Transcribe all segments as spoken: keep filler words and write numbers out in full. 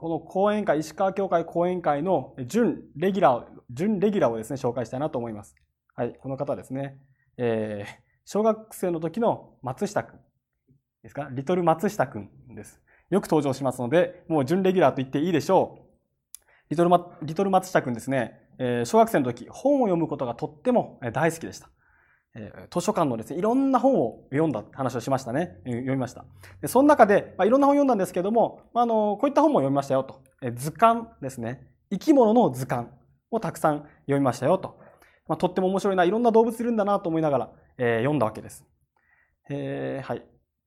この講演会、石川教会講演会の準レギュラー、準レギュラーをですね、紹介したいなと思います。はい、この方ですね。えー、小学生の時の松下くんですか、リトル松下くんです。よく登場しますので、もう準レギュラーと言っていいでしょう。リトルマ、リトル松下くんですね、えー、小学生の時、本を読むことがとっても大好きでした。えー、図書館のですね、いろんな本を読んだって話をしましたね。読みました。でその中で、まあ、いろんな本を読んだんですけども、あの、こういった本も読みましたよと。えー、図鑑ですね。生き物の図鑑をたくさん読みましたよと。まあ、とっても面白いな、いろんな動物いるんだなと思いながら、えー、読んだわけです。えー、はい。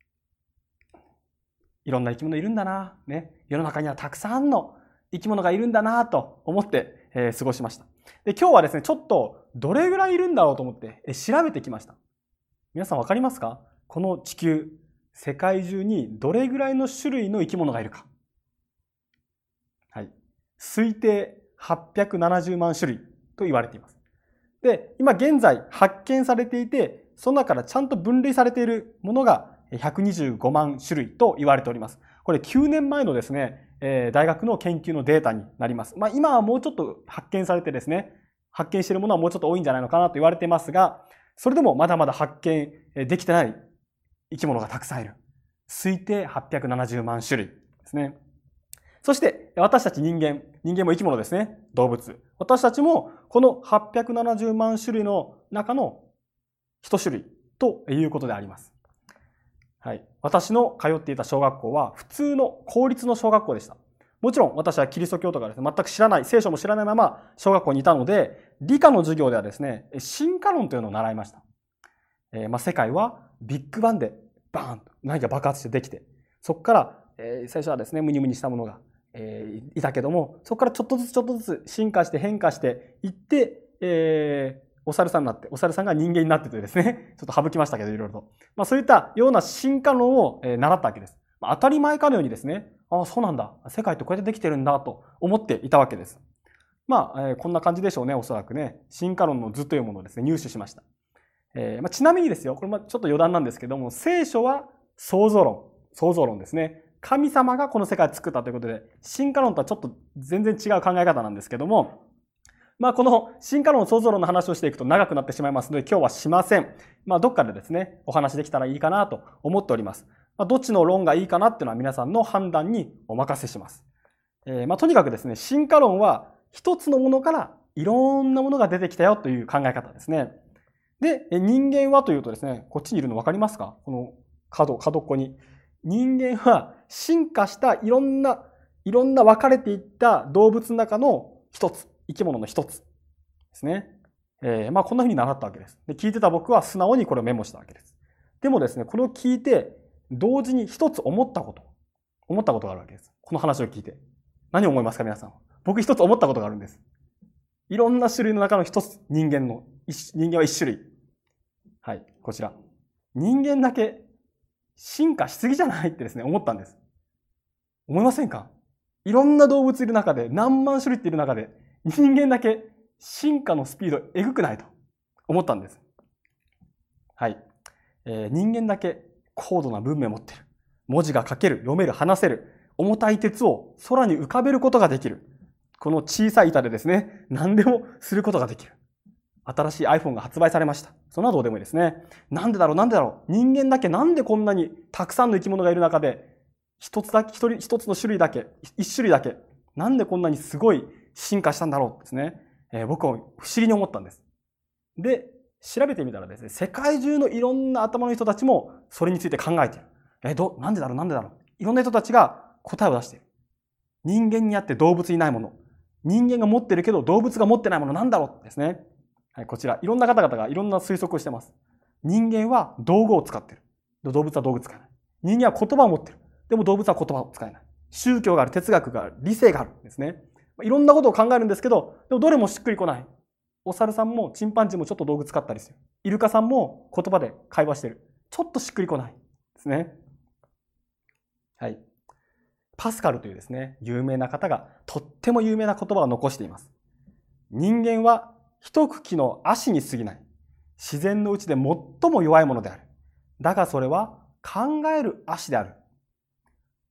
いろんな生き物いるんだな、ね。世の中にはたくさんの生き物がいるんだなと思って、えー、過ごしました。で、今日はですね、ちょっとどれぐらいいるんだろうと思って、えー、調べてきました。皆さんわかりますか？この地球、世界中にどれぐらいの種類の生き物がいるか。はい。推定はっぴゃくななじゅうまん種類と言われています。で、今現在発見されていて、その中からちゃんと分類されているものがひゃくにじゅうごまん種類と言われております。これきゅうねんまえのですね、えー、大学の研究のデータになります。まあ今はもうちょっと発見されてですね、発見しているものはもうちょっと多いんじゃないのかなと言われていますが、それでもまだまだ発見できてない生き物がたくさんいる。推定はっぴゃくななじゅうまん種類ですね。そして私たち人間、人間も生き物ですね。動物。私たちもこのはっぴゃくななじゅうまん種類の中の一種類ということであります。はい。私の通っていた小学校は普通の公立の小学校でした。もちろん私はキリスト教とかですね、全く知らない、聖書も知らないまま小学校にいたので、理科の授業ではですね、進化論というのを習いました。えー、まあ世界はビッグバンでバーンと何か爆発してできて、そこから、えー、最初はですね、ムニムニしたものが、えー、いたけども、そこからちょっとずつちょっとずつ進化して変化していって、えー、お猿さんになって、お猿さんが人間になってというですね、ちょっと省きましたけど、いろいろと。まあそういったような進化論を習ったわけです。まあ、当たり前かのようにですね、ああ、そうなんだ。世界ってこうやってできてるんだと思っていたわけです。まあ、えー、こんな感じでしょうね、おそらくね。進化論の図というものをですね、入手しました。えーまあ、ちなみにですよ、これもちょっと余談なんですけども、聖書は創造論、創造論ですね。神様がこの世界を作ったということで、進化論とはちょっと全然違う考え方なんですけども、まあこの進化論、創造論の話をしていくと長くなってしまいますので今日はしません。まあどっかでですね、お話できたらいいかなと思っております。まあ、どっちの論がいいかなっていうのは皆さんの判断にお任せします。えー、まあとにかくですね、進化論は一つのものからいろんなものが出てきたよという考え方ですね。で、人間はというとですね、こっちにいるの分かりますか？この角、角っこに。人間は進化したいろんな、いろんな分かれていった動物の中の一つ。生き物の一つですね。えー、まあこんな風に習ったわけです。で、聞いてた僕は素直にこれをメモしたわけです。でもですね、これを聞いて、同時に一つ思ったこと、思ったことがあるわけです。この話を聞いて。何を思いますか、皆さん。僕一つ思ったことがあるんです。いろんな種類の中の一つ、人間の、人間は一種類。はい、こちら。人間だけ進化しすぎじゃないってですね、思ったんです。思いませんか？いろんな動物いる中で、何万種類っている中で、人間だけ進化のスピードえぐくないと思ったんです。はい。えー、人間だけ高度な文明を持っている。文字が書ける、読める、話せる。重たい鉄を空に浮かべることができる。この小さい板でですね、何でもすることができる。新しい iPhone が発売されました。そんなどうでもいいですね。なんでだろうなんでだろう人間だけなんでこんなにたくさんの生き物がいる中で、一つだけ、一人、一つの種類だけ、一種類だけ、なんでこんなにすごい進化したんだろうですね。えー、僕は不思議に思ったんです。で、調べてみたらですね、世界中のいろんな頭の人たちもそれについて考えている。えー、ど、なんでだろうなんでだろういろんな人たちが答えを出している。人間にあって動物にないもの。人間が持ってるけど動物が持ってないものなんだろうですね。はい、こちら、いろんな方々がいろんな推測をしています。人間は道具を使っている。動物は道具使えない。人間は言葉を持っている。でも動物は言葉を使えない。宗教がある、哲学がある、理性があるんですね。いろんなことを考えるんですけど、でもどれもしっくりこない。お猿さんもチンパンジーもちょっと道具使ったりする。イルカさんも言葉で会話してる。ちょっとしっくりこないですね。はい。パスカルというですね、有名な方がとっても有名な言葉を残しています。人間は一茎の足に過ぎない。自然のうちで最も弱いものである。だがそれは考える足である。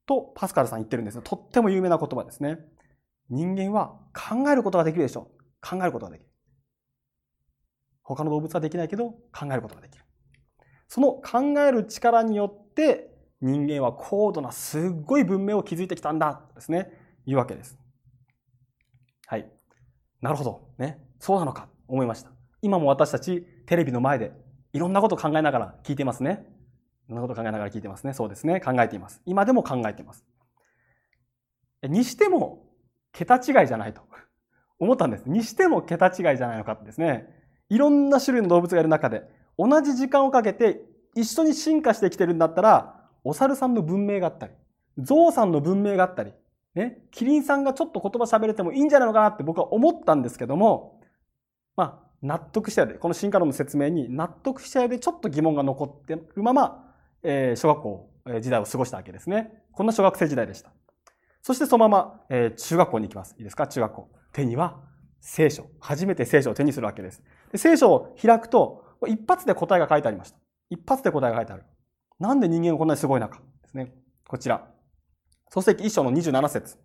とパスカルさん言ってるんですよ。とっても有名な言葉ですね。人間は考えることができるでしょう。考えることができる。他の動物はできないけど考えることができる。その考える力によって人間は高度なすっごい文明を築いてきたんだとですね、いうわけです。はい。なるほど。ね。そうなのか思いました。今も私たちテレビの前でいろんなことを考えながら聞いてますね。いろんなことを考えながら聞いてますね。そうですね。考えています。今でも考えています。にしても桁違いじゃないと思ったんです。にしても桁違いじゃないのかってですね。いろんな種類の動物がいる中で同じ時間をかけて一緒に進化してきてるんだったら、お猿さんの文明があったり、ゾウさんの文明があったり、ね、キリンさんがちょっと言葉喋れてもいいんじゃないのかなって僕は思ったんですけども、まあ、納得したようで、この進化論の説明に納得したようでちょっと疑問が残っているまま、えー、小学校時代を過ごしたわけですね。こんな小学生時代でした。そしてそのまま、えー、中学校に行きます。いいですか？中学校。手には聖書。初めて聖書を手にするわけです。で、聖書を開くと、一発で答えが書いてありました。一発で答えが書いてある。なんで人間がこんなにすごいのかですね。こちら。創世記一章のにじゅうなな節。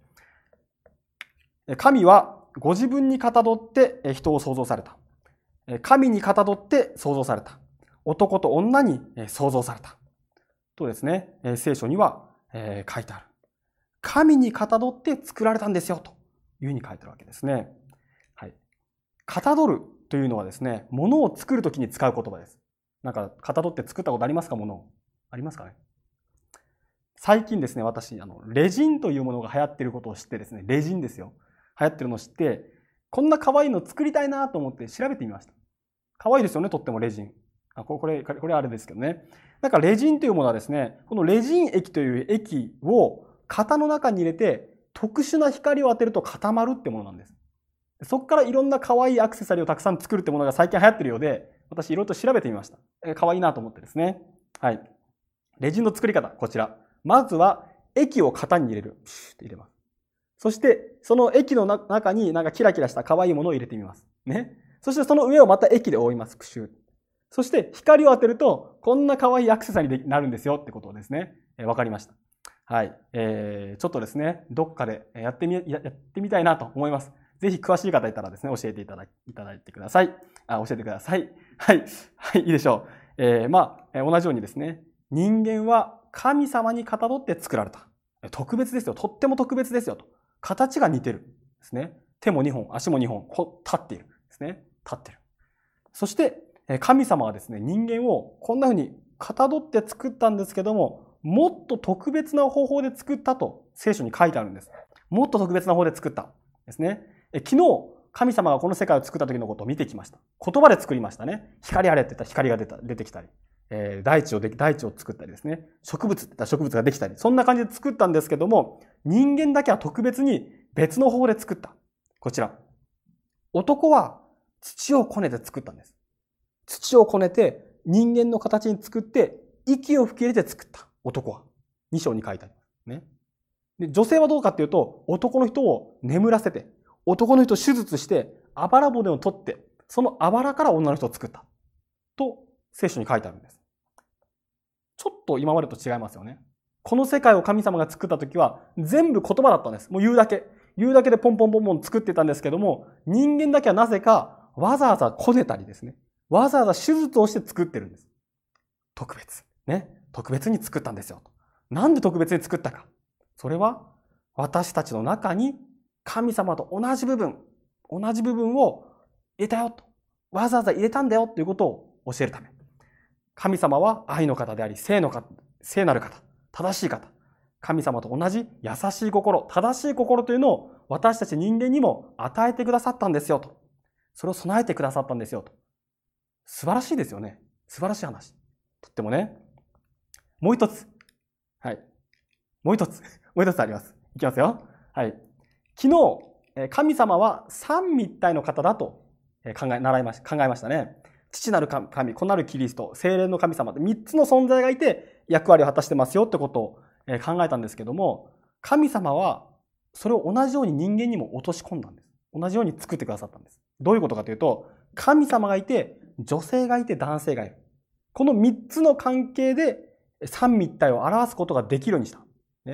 神はご自分にかたどって人を創造された。神にかたどって創造された。男と女に創造された。とですね、聖書には書いてある。神にかたどって作られたんですよというふうに書いてあるわけですね。はい。かたどるというのはですね、物を作るときに使う言葉です。なんか、かたどって作ったことありますか？物を。ありますかね？最近ですね、私、あの、レジンというものが流行っていることを知ってですね、レジンですよ。流行ってるのを知って、こんな可愛いの作りたいなと思って調べてみました。可愛いですよね、とってもレジン。あ、これ、これあれですけどね。なんかレジンというものはですね、このレジン液という液を型の中に入れて、特殊な光を当てると固まるってものなんです。そこからいろんな可愛いアクセサリーをたくさん作るってものが最近流行ってるようで、私いろいろと調べてみました。えー、可愛いなと思ってですね。はい。レジンの作り方、こちら。まずは液を型に入れる。シュッと入れます。そして、その液の中になんかキラキラした可愛いものを入れてみます。ね。そしてその上をまた液で覆います。クシュッ。そして光を当てると、こんな可愛いアクセサリーになるんですよってことをですね、えー、わかりました。はい。えー、ちょっとですね、どっかでやってみ、やってみたいなと思います。ぜひ詳しい方いたらですね、教えていただいただいてください。あ、教えてください。はい。はい、いいでしょう。えー、まあ、同じようにですね、人間は神様にかたどって作られた。特別ですよ。とっても特別ですよと。形が似てる。ですね。手もにほん、足もにほん、こう立っている。ですね。立ってる。そして、神様はですね、人間をこんな風にかたどって作ったんですけども、もっと特別な方法で作ったと聖書に書いてあるんです。もっと特別な方法で作った。ですね。昨日、神様がこの世界を作った時のことを見てきました。言葉で作りましたね。光あれって言ったら光が出た、出てきたり、えー、大地をで、大地を作ったりですね。植物って言ったら植物ができたり、そんな感じで作ったんですけども、人間だけは特別に別の方法で作った。こちら。男は土をこねて作ったんです。土をこねて人間の形に作って、息を吹き入れて作った。男は。に章に書いてあります。ね。で、女性はどうかっていうと、男の人を眠らせて、男の人を手術して、あばら骨を取って、そのあばらから女の人を作った。と、聖書に書いてあるんです。ちょっと今までと違いますよね。この世界を神様が作った時は、全部言葉だったんです。もう言うだけ。言うだけでポンポンポンポン作ってたんですけども、人間だけはなぜか、わざわざこねたりですね。わざわざ手術をして作ってるんです。特別。ね。特別に作ったんですよ。なんで特別に作ったか。それは、私たちの中に神様と同じ部分、同じ部分を入れたよと。わざわざ入れたんだよということを教えるため。神様は愛の方であり、聖の方、聖なる方、正しい方。神様と同じ優しい心、正しい心というのを私たち人間にも与えてくださったんですよと。それを備えてくださったんですよと。素晴らしいですよね。素晴らしい話。とってもね。もう一つ。はい。もう一つ。もう一つあります。いきますよ。はい。昨日、神様は三位一体の方だと考え、習いました、考えましたね。父なる神、子なるキリスト、聖霊の神様って三つの存在がいて役割を果たしてますよってことを考えたんですけども、神様はそれを同じように人間にも落とし込んだんです。同じように作ってくださったんです。どういうことかというと、神様がいて、女性がいて、男性がいる。この三つの関係で三位一体を表すことができるようにした。ね。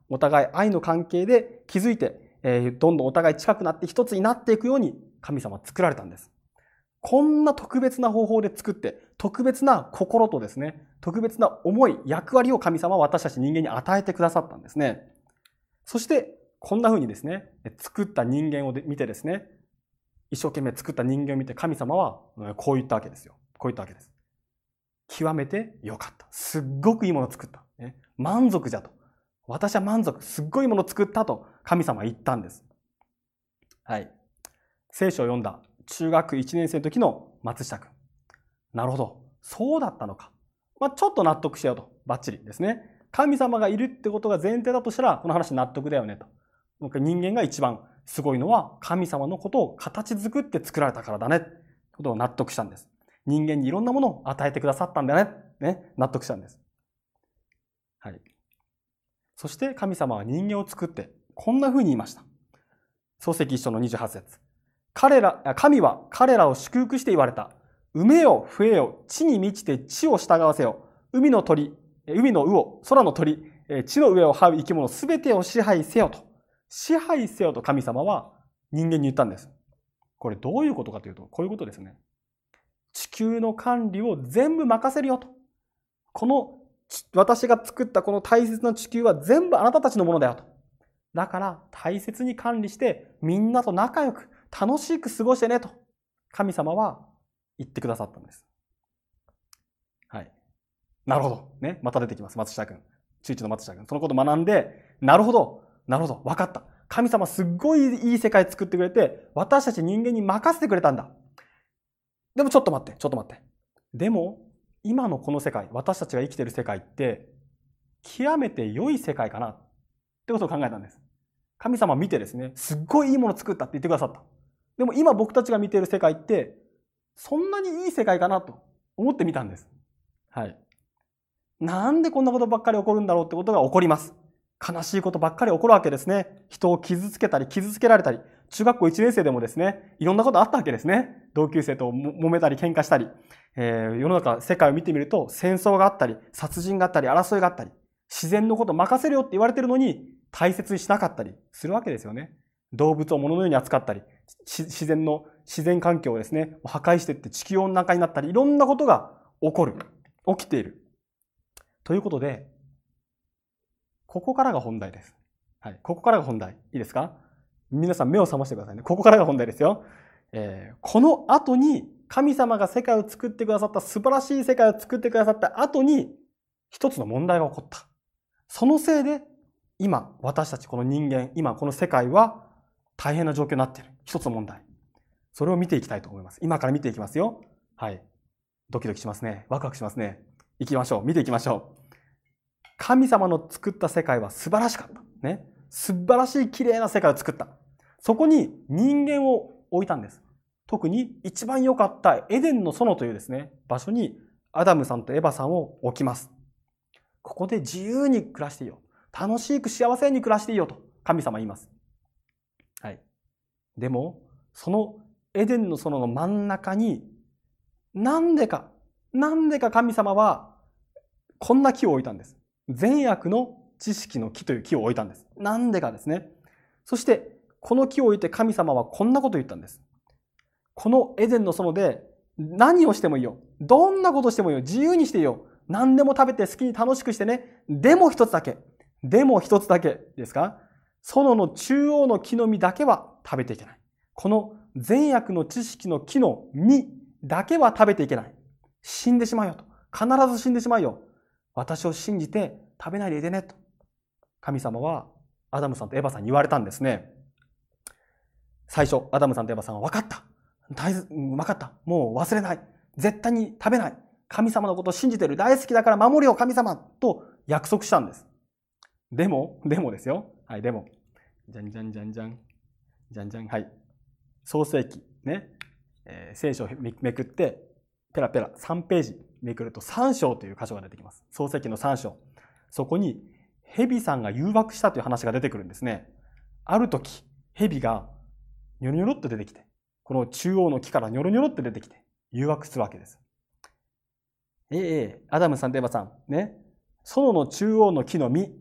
お互い愛の関係で築いて、えー、どんどんお互い近くなって一つになっていくように神様は作られたんです。こんな特別な方法で作って、特別な心とですね、特別な思い、役割を神様は私たち人間に与えてくださったんですね。そして、こんな風にですね、作った人間を見てですね、一生懸命作った人間を見て神様はこう言ったわけですよ。こう言ったわけです。極めて良かった。すっごくいいものを作った。ね、満足じゃと。私は満足。すっごいものを作ったと神様は言ったんです。はい。聖書を読んだ中学いちねん生の時の松下くん。なるほど。そうだったのか。まあ、ちょっと納得しようと。バッチリですね。神様がいるってことが前提だとしたら、この話納得だよねと。人間が一番すごいのは神様のことを形作って作られたからだね。ということを納得したんです。人間にいろんなものを与えてくださったんだね。ね。納得したんです。はい。そして神様は人間を作って、こんな風に言いました。創世記一章のにじゅうはち節。彼ら、神は彼らを祝福して言われた。埋めよ、増えよ、地に満ちて地を従わせよ。海の鳥、海の魚、空の鳥、地の上を這う生き物すべてを支配せよと。支配せよと神様は人間に言ったんです。これどういうことかというと、こういうことですね。地球の管理を全部任せるよと。この私が作ったこの大切な地球は全部あなたたちのものだよと。だから大切に管理してみんなと仲良く楽しく過ごしてねと神様は言ってくださったんです。はい。なるほど。ね。また出てきます。松下くん。中一の松下くん。そのことを学んで、なるほど。なるほど。わかった。神様すっごいいい世界作ってくれて、私たち人間に任せてくれたんだ。でもちょっと待って、ちょっと待って。でも、今のこの世界、私たちが生きている世界って、極めて良い世界かなってことを考えたんです。神様見てですね、すっごいいいもの作ったって言ってくださった。でも今僕たちが見ている世界って、そんなにいい世界かなと思ってみたんです。はい。なんでこんなことばっかり起こるんだろうってことが起こります。悲しいことばっかり起こるわけですね。人を傷つけたり、傷つけられたり、中学校いちねん生でもですね、いろんなことあったわけですね。同級生と揉めたり喧嘩したり、えー、世の中、世界を見てみると戦争があったり、殺人があったり、争いがあったり、自然のこと任せるよって言われてるのに大切にしなかったりするわけですよね。動物を物のように扱ったり、自然の、自然環境をですね、破壊していって地球温暖化になったり、いろんなことが起こる。起きている。ということで、ここからが本題です。はい。ここからが本題。いいですか？皆さん目を覚ましてくださいね。ここからが本題ですよ。えー、この後に神様が世界を作ってくださった素晴らしい世界を作ってくださった後に一つの問題が起こった。そのせいで今私たちこの人間、今この世界は大変な状況になっている。一つの問題。それを見ていきたいと思います。今から見ていきますよ。はい。ドキドキしますね。ワクワクしますね。行きましょう。見ていきましょう。神様の作った世界は素晴らしかった。ね。素晴らしい綺麗な世界を作った。そこに人間を置いたんです。特に一番良かったエデンの園というですね、場所にアダムさんとエバさんを置きます。ここで自由に暮らしていいよ。楽しく幸せに暮らしていいよと神様言います。はい。でも、そのエデンの園の真ん中に、なんでか、なんでか神様はこんな木を置いたんです。善悪の知識の木という木を置いたんです。なんでかですね。そして、この木を置いて神様はこんなことを言ったんです。このエデンの園で何をしてもいいよ。どんなことしてもいいよ。自由にしていいよ。何でも食べて好きに楽しくしてね。でも一つだけ。でも一つだけですか？園の中央の木の実だけは食べていけない。この善悪の知識の木の実だけは食べていけない。死んでしまうよと。必ず死んでしまうよ。私を信じて食べないでいてねと。神様はアダムさんとエバさんに言われたんですね。最初、アダムさんとエバさんは分かった。大分かった。もう忘れない。絶対に食べない。神様のことを信じている。大好きだから守るよ、神様と約束したんです。でも、でもですよ。はい、でも。じゃんじゃんじゃんじゃん。じゃんじゃん。はい。創世記ね。えー、聖書をめくって、ペラペラさんページめくるとさん章という箇所が出てきます。創世記のさん章。そこに、蛇さんが誘惑したという話が出てくるんですね。ある時、蛇がニョロニョロっと出てきて、この中央の木からニョロニョロっと出てきて、誘惑するわけです。ええ、アダムさんとエバさん、ね。園の中央の木の実、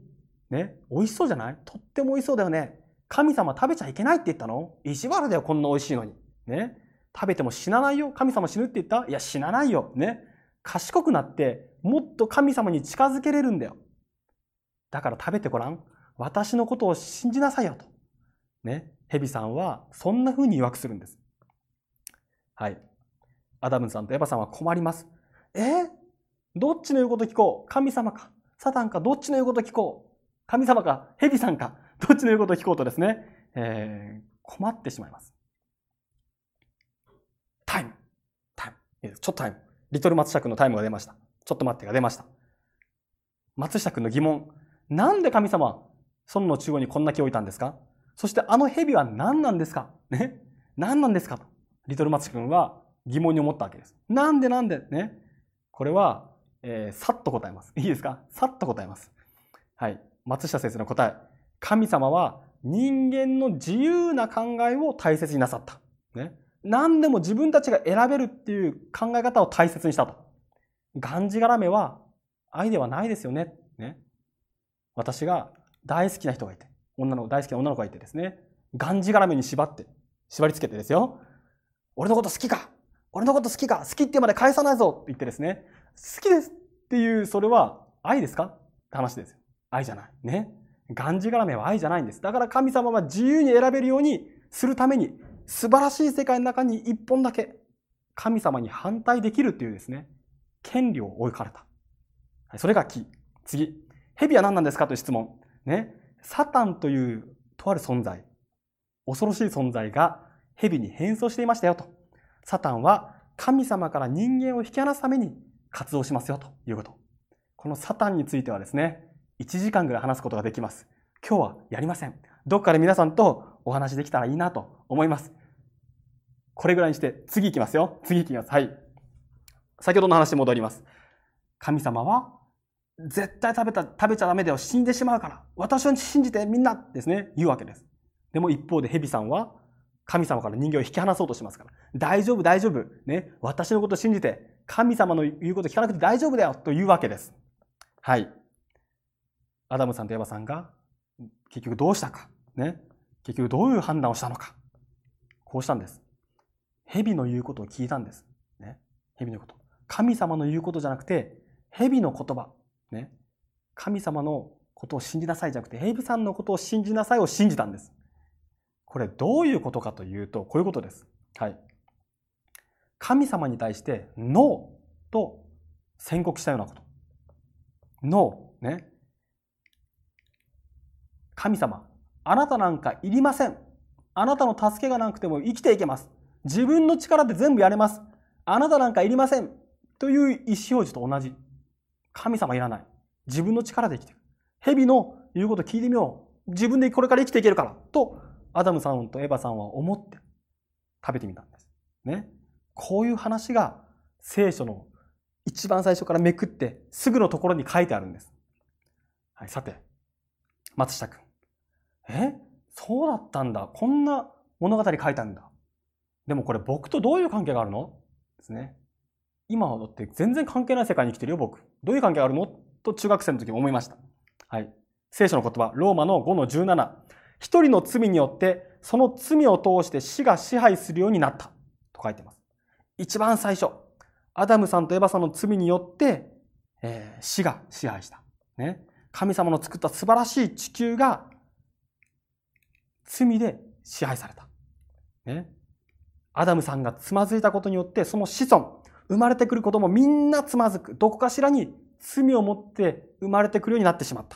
ね、美味しそうじゃない？とっても美味しそうだよね。神様食べちゃいけないって言ったの？意地悪だよ、こんな美味しいのに。ね。食べても死なないよ。神様死ぬって言った？いや、死なないよ。ね。賢くなって、もっと神様に近づけれるんだよ。だから食べてごらん。私のことを信じなさいよと。ね。蛇さんはそんな風に誘惑するんです。はい。アダムさんとエヴァさんは困ります。えー、どっちの言うこと聞こう？神様かサタンか？どっちの言うこと聞こう？神様か蛇さんか？どっちの言うこと聞こうとですね、えー、困ってしまいます。タイム。タイム。ちょっとタイム。リトル松下君のタイムが出ました。ちょっと待ってが出ました。松下君の疑問。なんで神様は園の中央にこんな木を置いたんですか？そしてあの蛇は何なんですか？ね。何なんですかと。リトル松下君は疑問に思ったわけです。なんでなんでね。これは、えー、さっと答えます。いいですか？さっと答えます。はい。松下先生の答え。神様は人間の自由な考えを大切になさった。ね。何でも自分たちが選べるっていう考え方を大切にしたと。がんじがらめは愛ではないですよね。ね。私が大好きな人がいて、女の子、大好きな女の子がいてですね、がんじがらめに縛って、縛り付けてですよ。俺のこと好きか？俺のこと好きか？好きってまで返さないぞって言ってですね、好きですっていう、それは愛ですか？って話ですよ。愛じゃない。ね。がんじがらめは愛じゃないんです。だから神様は自由に選べるようにするために、素晴らしい世界の中に一本だけ神様に反対できるっていうですね、権利を置かれた。それがキー。次。蛇は何なんですかという質問。ね。サタンというとある存在、恐ろしい存在が蛇に変装していましたよと。サタンは神様から人間を引き離すために活動しますよということ。このサタンについてはですね、いちじかんぐらい話すことができます。今日はやりません。どっかで皆さんとお話できたらいいなと思います。これぐらいにして次行きますよ。次行きます。はい。先ほどの話に戻ります。神様は絶対食べた、食べちゃダメだよ。死んでしまうから。私を信じてみんなですね、言うわけです。でも一方で蛇さんは神様から人間を引き離そうとしますから。大丈夫、大丈夫。ね。私のことを信じて、神様の言うことを聞かなくて大丈夫だよ。というわけです。はい。アダムさんとエヴァさんが結局どうしたか。ね。結局どういう判断をしたのか。こうしたんです。蛇の言うことを聞いたんです。ね。蛇の言うこと。神様の言うことじゃなくて、蛇の言葉。ね。神様のことを信じなさいじゃなくて、蛇さんのことを信じなさいを信じたんです。これどういうことかというと、こういうことです。はい。神様に対してノーと宣告したようなこと。ノー。ね。神様、あなたなんかいりません。あなたの助けがなくても生きていけます。自分の力で全部やれます。あなたなんかいりません。という意思表示と同じ。神様いらない。自分の力で生きていく。蛇の言うこと聞いてみよう。自分でこれから生きていけるから。と、アダムさんとエヴァさんは思って食べてみたんです。ね。こういう話が聖書の一番最初からめくってすぐのところに書いてあるんです。はい、さて、松下くん。え？そうだったんだ。こんな物語書いてあるんだ。でもこれ僕とどういう関係があるの？ですね。今はだって全然関係ない世界に生きてるよ、僕。どういう関係があるの？と中学生の時も思いました。はい。聖書の言葉、ローマのごのじゅうなな。一人の罪によって、その罪を通して死が支配するようになった。と書いています。一番最初、アダムさんとエヴァさんの罪によって、えー、死が支配した。ね。神様の作った素晴らしい地球が、罪で支配された。ね。アダムさんがつまずいたことによって、その子孫、生まれてくることもみんなつまずく。どこかしらに罪を持って生まれてくるようになってしまった。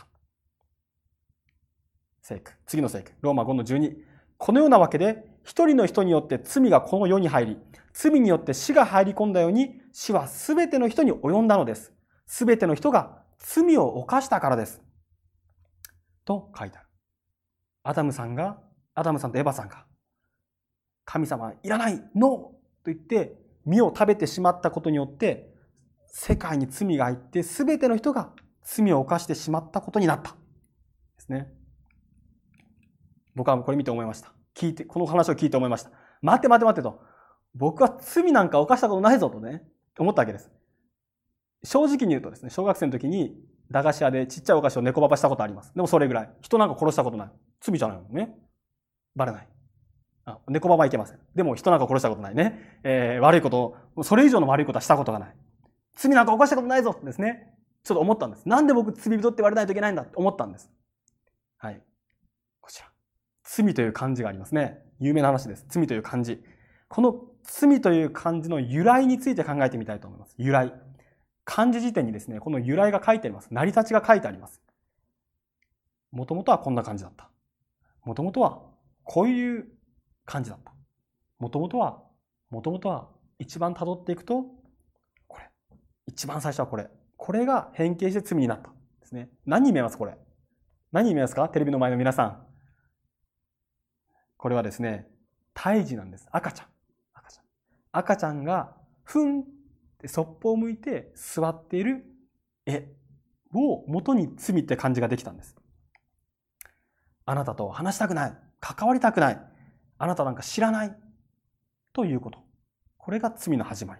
聖句。次の聖句。ローマごのじゅうに。このようなわけで、一人の人によって罪がこの世に入り、罪によって死が入り込んだように、死はすべての人に及んだのです。すべての人が罪を犯したからです。と書いてある。アダムさんが、アダムさんとエヴァさんが、神様いらない、ノーと言って、実を食べてしまったことによって、世界に罪が入って、すべての人が罪を犯してしまったことになった。ですね。僕はこれ見て思いました。聞いて、この話を聞いて思いました。待って待って待ってと。僕は罪なんか犯したことないぞとね、思ったわけです。正直に言うとですね、小学生の時に駄菓子屋でちっちゃいお菓子を猫ばばしたことあります。でもそれぐらい。人なんか殺したことない。罪じゃないのね。バレない。あ、猫ばばいけません。でも人なんか殺したことないね。えー、悪いことを、それ以上の悪いことはしたことがない。罪なんか犯したことないぞですね。ちょっと思ったんです。なんで僕罪人って言われないといけないんだって思ったんです。はい。こちら。罪という漢字がありますね。有名な話です。罪という漢字。この罪という漢字の由来について考えてみたいと思います。由来。漢字辞典にですね、この由来が書いてあります。成り立ちが書いてあります。もともとはこんな感じだった。もともとはこういう感じだった。もともとは、もともとは一番辿っていくと、これ。一番最初はこれ。これが変形して罪になったですね。何に見えますこれ。何に見えますかテレビの前の皆さん。これはですね、胎児なんです。赤ちゃん。赤ちゃん。赤ちゃんが、ふんってそっぽを向いて座っている絵を元に罪って漢字ができたんです。あなたと話したくない。関わりたくない。あなたなんか知らない。ということ。これが罪の始まり。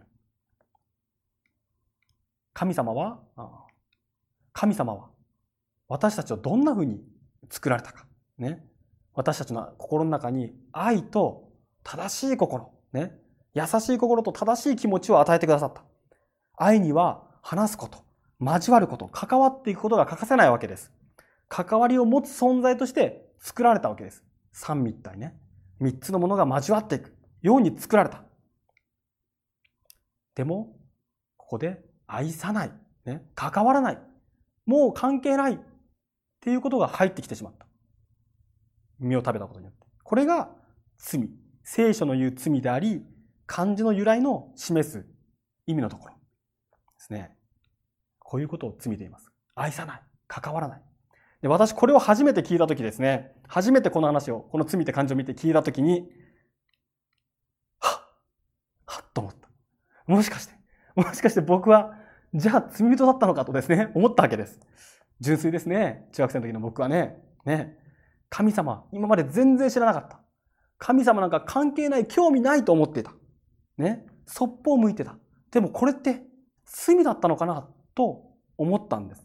神様は、神様は私たちをどんなふうに作られたか。ね。私たちの心の中に愛と正しい心、ね。優しい心と正しい気持ちを与えてくださった。愛には話すこと、交わること、関わっていくことが欠かせないわけです。関わりを持つ存在として作られたわけです。三位一体ね。三つのものが交わっていくように作られた。でも、ここで愛さない、ね、関わらない、もう関係ないっていうことが入ってきてしまった。実を食べたことによって。これが罪。聖書の言う罪であり、漢字の由来の示す意味のところですね。こういうことを罪と言います。愛さない、関わらない。で、私これを初めて聞いたときですね、初めてこの話を、この罪って漢字を見て聞いたときに、はっ、はっと思った。もしかして、もしかして僕は、じゃあ罪人だったのかとですね、思ったわけです。純粋ですね。中学生の時の僕はね、ね、神様、今まで全然知らなかった。神様なんか関係ない、興味ないと思っていた。ね、そっぽを向いてた。でもこれって罪だったのかなと思ったんです。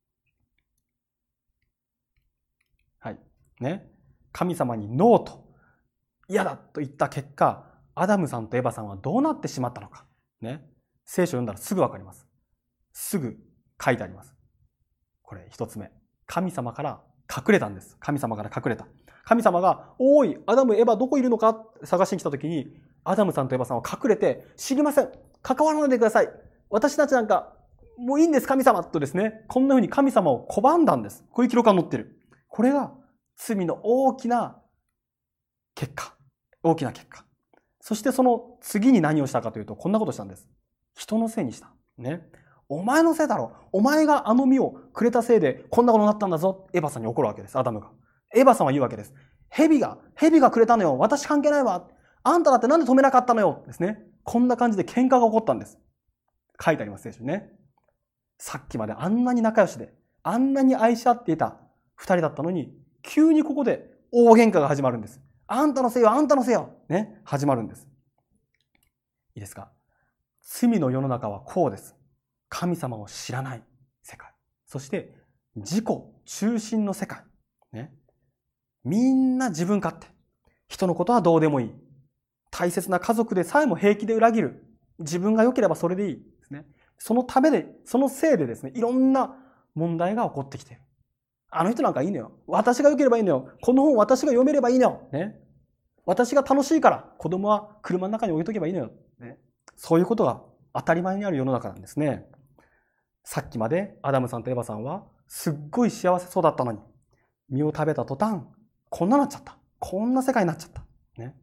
はい。ね。神様にノーと嫌だと言った結果、アダムさんとエバさんはどうなってしまったのか。ね。聖書を読んだらすぐわかります。すぐ書いてあります。これ一つ目。神様から隠れたんです。神様から隠れた。神様が、おい、アダム、エバどこいるのか探しに来た時に、アダムさんとエバさんは隠れて、知りません。関わらないでください。私たちなんか、もういいんです、神様とですね、こんな風に神様を拒んだんです。こういう記録が載ってる。これが罪の大きな結果。大きな結果。そしてその次に何をしたかというと、こんなことしたんです。人のせいにした。ね。お前のせいだろ。お前があの実をくれたせいでこんなことになったんだぞ。エバさんに怒るわけです、アダムが。エバさんは言うわけです。蛇が、蛇がくれたのよ。私関係ないわ。あんただってなんで止めなかったのよ。ですね。こんな感じで喧嘩が起こったんです。書いてあります、聖書にね。さっきまであんなに仲良しで、あんなに愛し合っていた二人だったのに、急にここで大喧嘩が始まるんです。あんたのせいよ、あんたのせいよ。ね。始まるんです。いいですか。罪の世の中はこうです。神様を知らない世界。そして、自己中心の世界。ね。みんな自分勝手。人のことはどうでもいい。大切な家族でさえも平気で裏切る。自分が良ければそれでいいですね。そのためで、そのせいでですね、いろんな問題が起こってきている。あの人なんかいいのよ。私が良ければいいのよ。この本私が読めればいいのよ。ね。私が楽しいから子供は車の中に置いとけばいいのよ。ね。そういうことが当たり前にある世の中なんですね。さっきまでアダムさんとエバさんはすっごい幸せそうだったのに、実を食べた途端、こんななっちゃった。こんな世界になっちゃった。ね。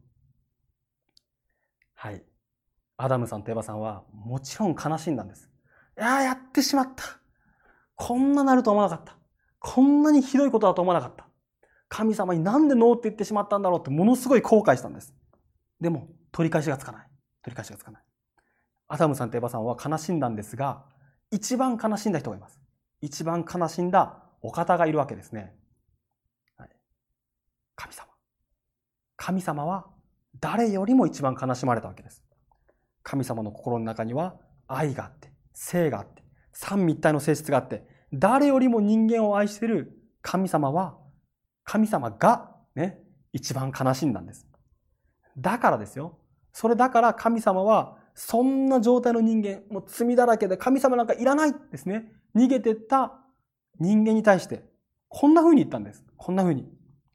はい。アダムさんとエバさんはもちろん悲しんだんです。いやー、やってしまった。こんななると思わなかった。こんなにひどいことだと思わなかった。神様になんでノーって言ってしまったんだろうってものすごい後悔したんです。でも、取り返しがつかない。取り返しがつかない。アダムさんとエバさんは悲しんだんですが、一番悲しんだ人がいます。一番悲しんだお方がいるわけですね。はい、神様。神様は誰よりも一番悲しまれたわけです。神様の心の中には愛があって、性があって、三位一体の性質があって、 誰よりも人間を愛している神様は、神様がね、一番悲しんだんです。だからですよ。それだから神様は、そんな状態の人間、もう罪だらけで神様なんかいらないですね。逃げてった人間に対して、こんな風に言ったんです。こんな風に。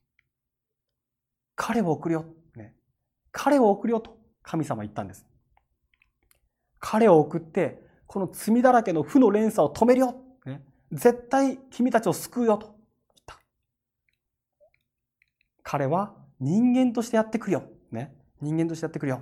彼を送るよ。ね、彼を送るよと神様言ったんです。彼を送って、この罪だらけの負の連鎖を止めるよ。ね、絶対君たちを救うよと言った。彼は人間としてやってくるよ。ね、人間としてやってくるよ。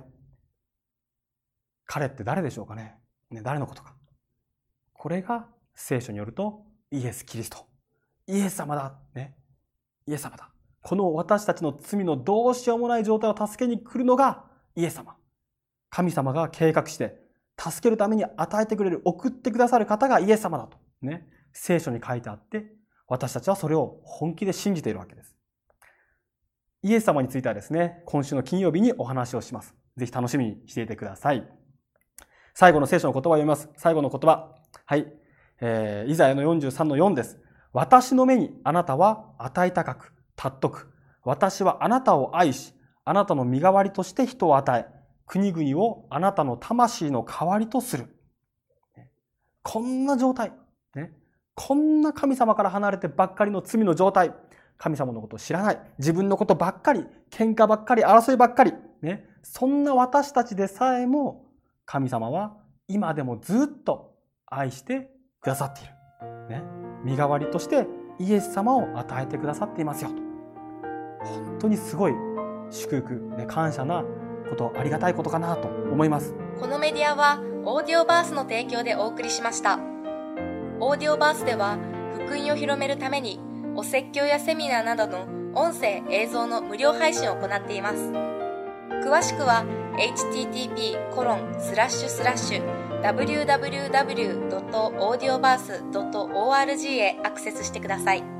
彼って誰でしょうかね。ね、誰のことか。これが聖書によるとイエス・キリスト。イエス様だ。ね、イエス様だ。この私たちの罪のどうしようもない状態を助けに来るのがイエス様。神様が計画して助けるために与えてくれる、送ってくださる方がイエス様だと。ね、聖書に書いてあって、私たちはそれを本気で信じているわけです。イエス様についてはですね、今週の金曜日にお話をします。ぜひ楽しみにしていてください。最後の聖書の言葉を読みます。最後の言葉。はい。えー、イザヤのよんじゅうさんのよんです。私の目にあなたは値高く、尊く。私はあなたを愛し、あなたの身代わりとして人を与え、国々をあなたの魂の代わりとする。こんな状態。ね、こんな神様から離れてばっかりの罪の状態。神様のことを知らない。自分のことばっかり。喧嘩ばっかり。争いばっかり。ね、そんな私たちでさえも、神様は今でもずっと愛してくださっている。ね、身代わりとしてイエス様を与えてくださっていますよと。本当にすごい祝福、ね、感謝なこと、ありがたいことかなと思います。 このメディアはオーディオバースの提供でお送りしました。オーディオバースでは福音を広めるためにお説教やセミナーなどの音声映像の無料配信を行っています。詳しくは エイチティーティーピーコロンスラッシュスラッシュダブリューダブリューダブリュードットオーディオバースドットオーアールジー へアクセスしてください。